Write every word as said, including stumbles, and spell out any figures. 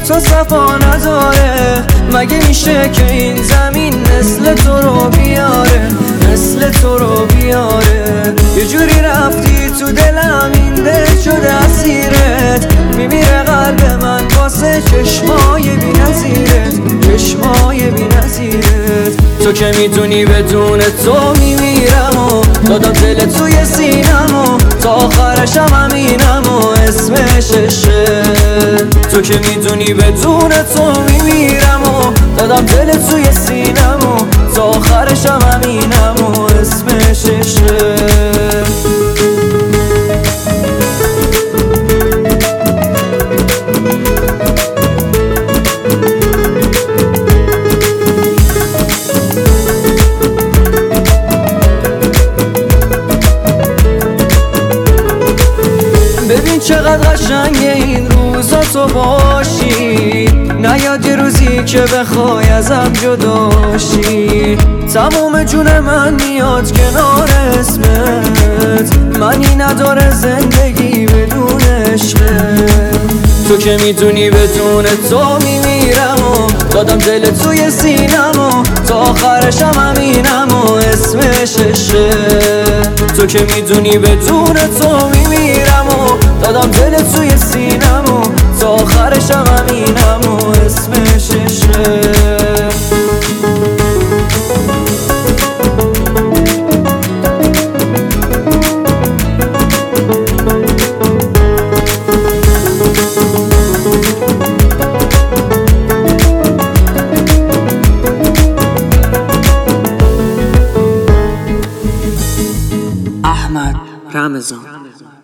تو صفا نداره. مگه میشه که این زمین مثل تو رو بیاره، مثل تو رو بیاره؟ یه جوری رفتی تو دلم این دل شده اسیرت، میمیره قلب من واسه چشمای بی نظیرت، چشمای بی نظیرت. تو که میدونی بدون تو میمیرم و دادم دل توی سینم و تا آخرشم همینم و اسمش عشقه. تو که میدونی بدون تو میمیرم و دادم دل توی سینم و تا آخرشم همینم و اسمش عشقه. ببین چقدر قشنگه این روزا تو باشی، نیاد یه روزی که بخوای ازم جداشی. تموم جون من میاد کنار اسمت، معنی نداره زندگی بدون عشقت. تو که میدونی بدون تو میمیرم و دادم دل توی سینم و تا آخرشم همینم و اسمش عشقه. تو که میدونی بدون تو میمیرم و دادم دل توی سینم و تا آخرشم همینم و اسمش عشقه. احمد رمضان.